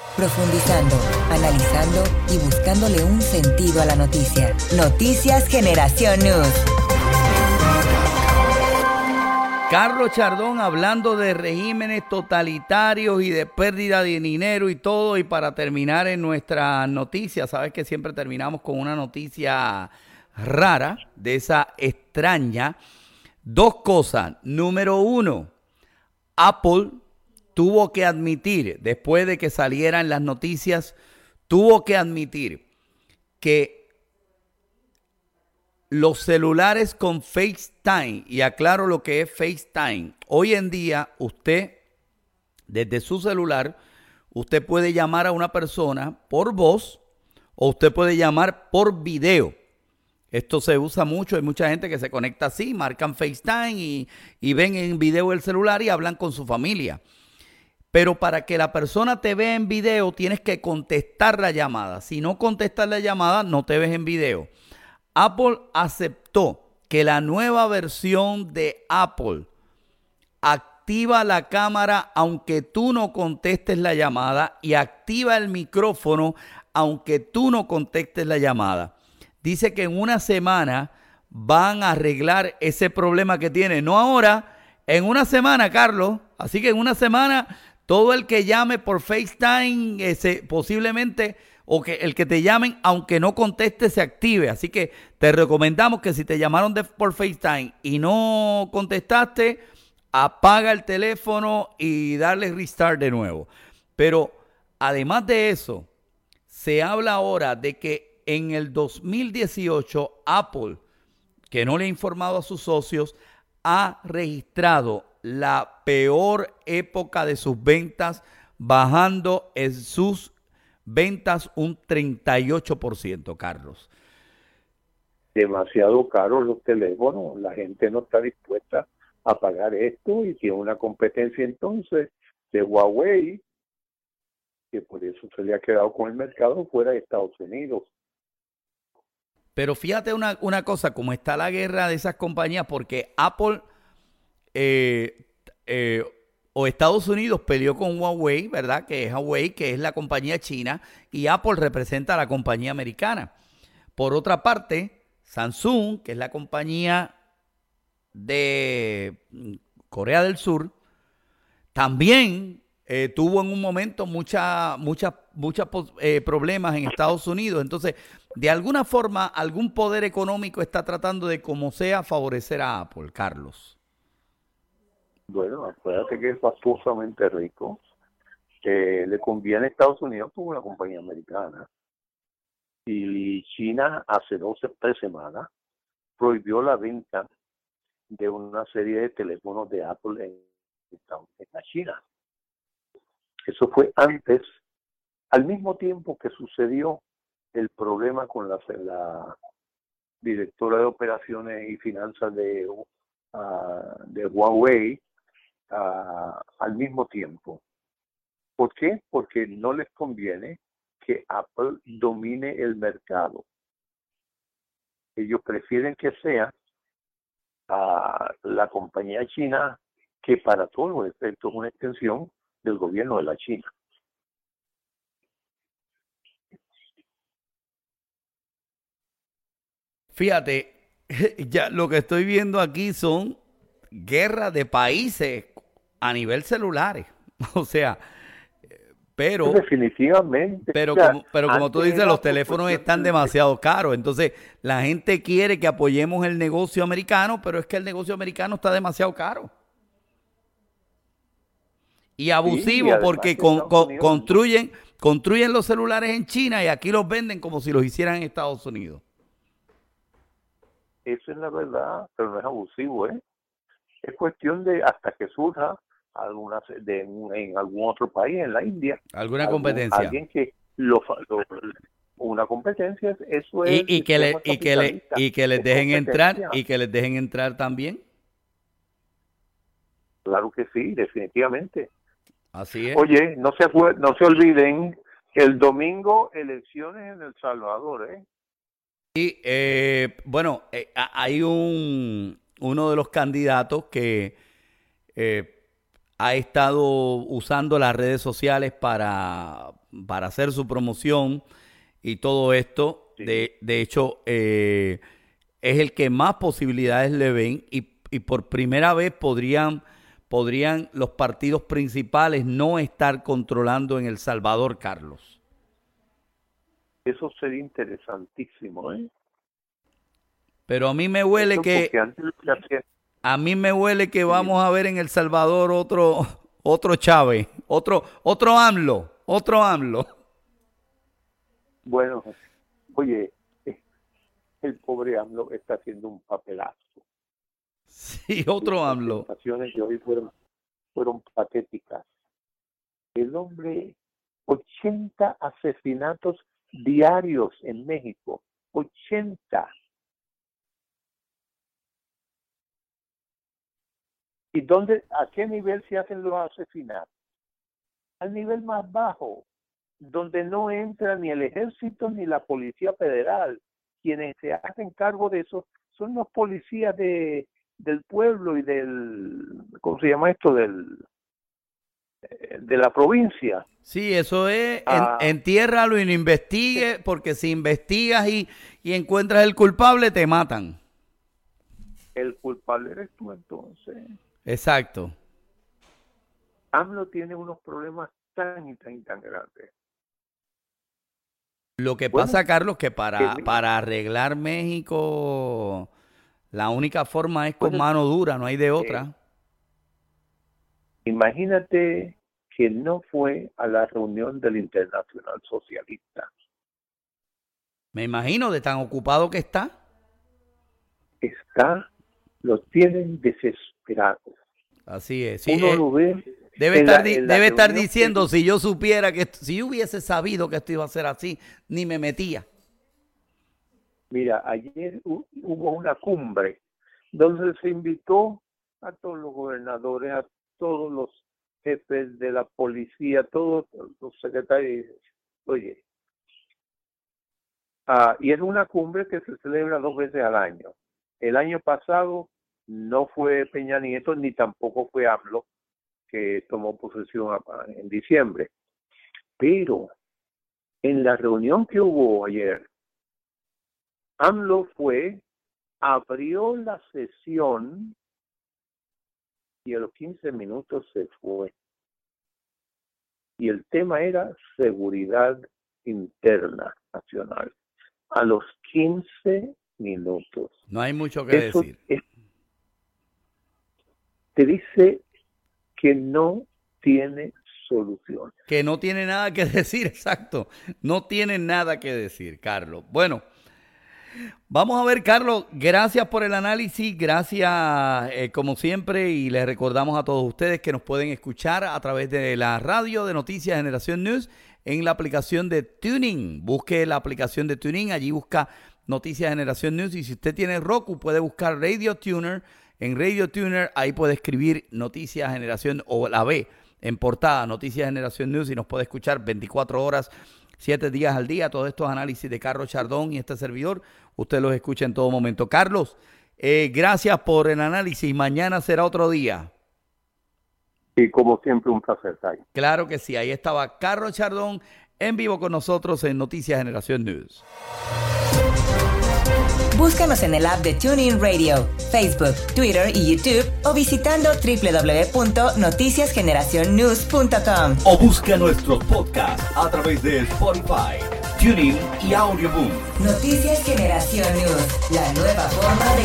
Profundizando, analizando y buscándole un sentido a la noticia. Noticias Generación News. Carlos Chardón hablando de regímenes totalitarios y de pérdida de dinero y todo. Y para terminar en nuestra noticia, sabes que siempre terminamos con una noticia rara, de esa extraña. Dos cosas. Número uno, Apple tuvo que admitir, después de que salieran las noticias, tuvo que admitir que los celulares con FaceTime, y aclaro lo que es FaceTime, hoy en día usted, desde su celular, usted puede llamar a una persona por voz o usted puede llamar por video. Esto se usa mucho, hay mucha gente que se conecta así, marcan FaceTime y ven en video el celular y hablan con su familia. Pero para que la persona te vea en video, tienes que contestar la llamada. Si no contestas la llamada, no te ves en video. Apple aceptó que la nueva versión de Apple activa la cámara aunque tú no contestes la llamada y activa el micrófono aunque tú no contestes la llamada. Dice que en una semana van a arreglar ese problema que tiene. No ahora, en una semana, Carlos. Así que en una semana todo el que llame por FaceTime, posiblemente, o que el que te llamen, aunque no conteste, se active. Así que te recomendamos que si te llamaron por FaceTime y no contestaste, apaga el teléfono y darle restart de nuevo. Pero además de eso, se habla ahora de que en el 2018 Apple, que no le ha informado a sus socios, ha registrado la peor época de sus ventas, bajando en sus ventas un 38%, Carlos. Demasiado caros los teléfonos, la gente no está dispuesta a pagar esto y tiene una competencia entonces de Huawei, que por eso se le ha quedado con el mercado fuera de Estados Unidos. Pero fíjate una cosa, como está la guerra de esas compañías, porque Apple o Estados Unidos peleó con Huawei, ¿verdad? Que es Huawei, que es la compañía china, y Apple representa a la compañía americana. Por otra parte, Samsung, que es la compañía de Corea del Sur, también tuvo en un momento muchos problemas en Estados Unidos. Entonces, de alguna forma, algún poder económico está tratando de, como sea, favorecer a Apple, Carlos. Bueno, acuérdate que es fastuosamente rico. Le conviene a Estados Unidos como una compañía americana. Y China hace 3 semanas prohibió la venta de una serie de teléfonos de Apple en la China. Eso fue antes, al mismo tiempo que sucedió el problema con la directora de operaciones y finanzas de Huawei, al mismo tiempo. ¿Por qué? Porque no les conviene que Apple domine el mercado. Ellos prefieren que sea la compañía china, que para todos los efectos es una extensión del gobierno de la China. Fíjate, ya lo que estoy viendo aquí son guerras de países a nivel celulares. O sea, pero definitivamente. Pero, o sea, como tú dices, los teléfonos están demasiado caros. Entonces, la gente quiere que apoyemos el negocio americano, pero es que el negocio americano está demasiado caro. Y abusivo, sí, porque construyen los celulares en China y aquí los venden como si los hicieran en Estados Unidos. Eso es la verdad, pero no es abusivo, ¿eh? Es cuestión de hasta que surja en algún otro país, en la India. ¿Alguna competencia? Alguien que una competencia, eso es. Y que les dejen entrar, y que les dejen entrar también. Claro que sí, definitivamente. Así es. Oye, no se olviden, el domingo elecciones en El Salvador, ¿eh? Y hay uno de los candidatos que ha estado usando las redes sociales para hacer su promoción y todo esto. Sí. De hecho, es el que más posibilidades le ven y por primera vez podrían los partidos principales no estar controlando en El Salvador, Carlos. Eso sería interesantísimo, ¿eh? Pero a mí me huele a mí me huele que vamos a ver en El Salvador otro Chávez, otro AMLO. Bueno, oye, el pobre AMLO está haciendo un papelazo. Sí, otro AMLO. Las presentaciones de hoy fueron patéticas. El hombre, 80 asesinatos diarios en México. 80. ¿Y a qué nivel se hacen los asesinatos? Al nivel más bajo, donde no entra ni el ejército ni la policía federal. Quienes se hacen cargo de eso son los policías del pueblo y ¿cómo se llama esto? De la provincia. Sí, eso es, entiérralo y no investigue, porque si investigas y encuentras el culpable, te matan. El culpable eres tú entonces. Exacto. AMLO tiene unos problemas tan grandes. Lo que pasa, Carlos, que para arreglar México, la única forma es con mano dura, no hay de otra. Imagínate que no fue a la reunión del Internacional Socialista. Me imagino de tan ocupado que está. Los tienen desesperados. Así es. Sí, uno lo ve. Debe estar diciendo, si yo hubiese sabido que esto iba a ser así, ni me metía. Mira, ayer hubo una cumbre donde se invitó a todos los gobernadores, a todos los jefes de la policía, todos los secretarios. Oye, y es una cumbre que se celebra 2 veces al año. El año pasado no fue Peña Nieto ni tampoco fue AMLO, que tomó posesión en diciembre. Pero en la reunión que hubo ayer, AMLO abrió la sesión y a los 15 minutos se fue. Y el tema era seguridad interna nacional. A los 15 minutos. No hay mucho que decir. Te dice que no tiene solución. Que no tiene nada que decir, exacto. No tiene nada que decir, Carlos. Bueno, vamos a ver, Carlos, gracias por el análisis, gracias como siempre, y les recordamos a todos ustedes que nos pueden escuchar a través de la radio de Noticias Generación News en la aplicación de TuneIn. Busque la aplicación de TuneIn, allí busca Noticias Generación News, y si usted tiene Roku puede buscar Radio Tuner. En Radio Tuner ahí puede escribir Noticias Generación o la B en portada, Noticias Generación News, y nos puede escuchar 24 horas, 7 días al día. Todos estos análisis de Carlos Chardón y este servidor, usted los escucha en todo momento. Carlos, gracias por el análisis. Mañana será otro día. Y como siempre, un placer, Tai. Claro que sí. Ahí estaba Carlos Chardón en vivo con nosotros en Noticias Generación News. Búscanos en el app de TuneIn Radio, Facebook, Twitter y YouTube, o visitando www.noticiasgeneracionnews.com. O busca nuestros podcasts a través de Spotify, TuneIn y Audioboom. Noticias Generación News, la nueva forma de